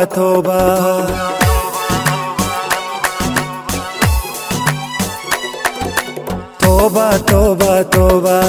توبه توبه توبه توبه توبه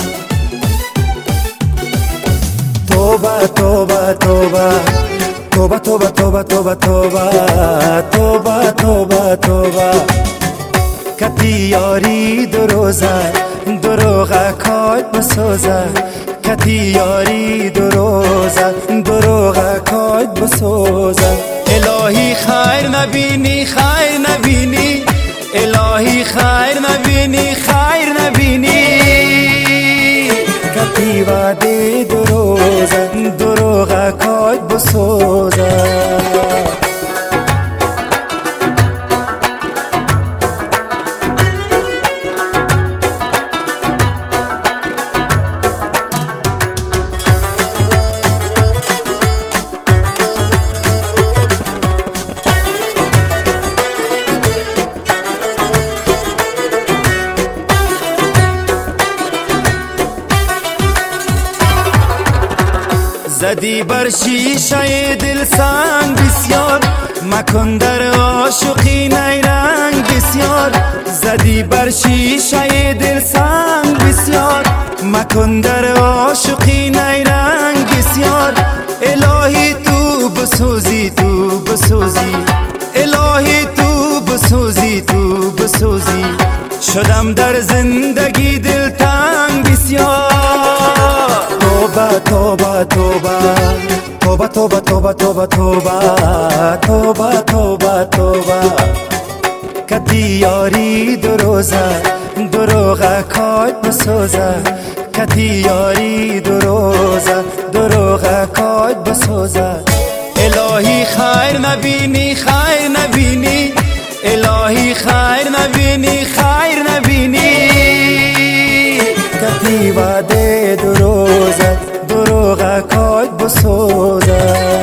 توبه توبه توبه توبه توبه توبه توبه توبه توبه توبه کتی یاری دو روزه دروغ کات بسوزه کتی یاری دو روزه دروغ کات بسوزه الهی خیر نبینی خیر نبینی الهی خیر نبینی خیر نبینی کتی وعده دو روزه دروغ کات بسوزه زدی بر شیشه دل سنگ بسیار مکن در عاشقی نیرنگ بسیار زدی بر شیشه دل سنگ بسیار مکن در عاشقی نیرنگ بسیار الهی تو بسوزی تو بسوزی الهی تو بسوزی تو بسوزی شدم در زندگی دل تنگ بسیار توبه توبه توبه توبه توبه توبه توبه توبه توبه توبه کتی یاری دو روزه دروغ کات بسوزه کتی یاری دو روزه دروغ کات بسوزه الهی خیر نبینی خیر نبینی الهی خیر نبینی خیر نبینی کتی وعده دو روزه دروغ کات بسوزه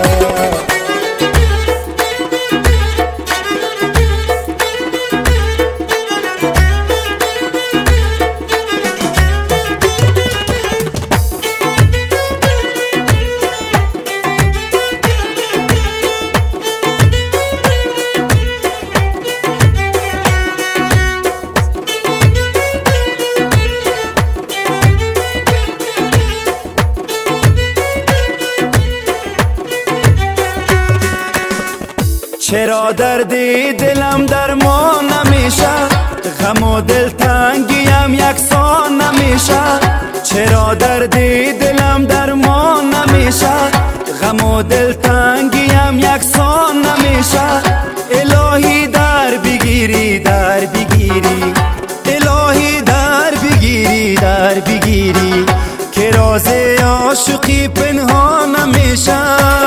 چرا دردی دلم درمان نمیشه غم و دلتنگیم یکسان نمیشه چرا دردی دلم درمان نمیشه غم و دلتنگیم یکسان نمیشه الهی در بگیری در بگیری الهی در بگیری در بگیری که راز عاشقی پنهان نمیشه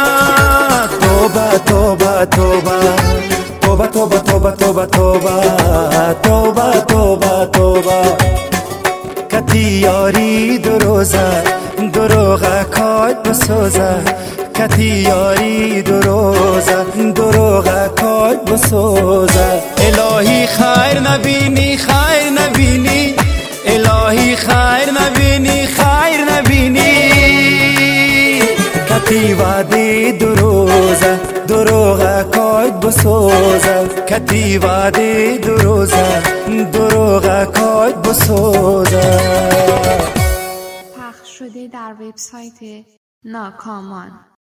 توبه توبه توبه توبه توبه توبه توبه توبه توبه توبه توبه کتی یاری دو روزه دروغ کات بسوزه کتی یاری دو روزه دروغ کات بسوزه الهی خیر نبینی خیر نبینی الهی خیر نبینی خیر نبینی کتی وعده دو روزه دروغ کات بسوزه کتی وعده دو روزه دروغ کات بسوزه پخش شده در وبسایت ناکامان.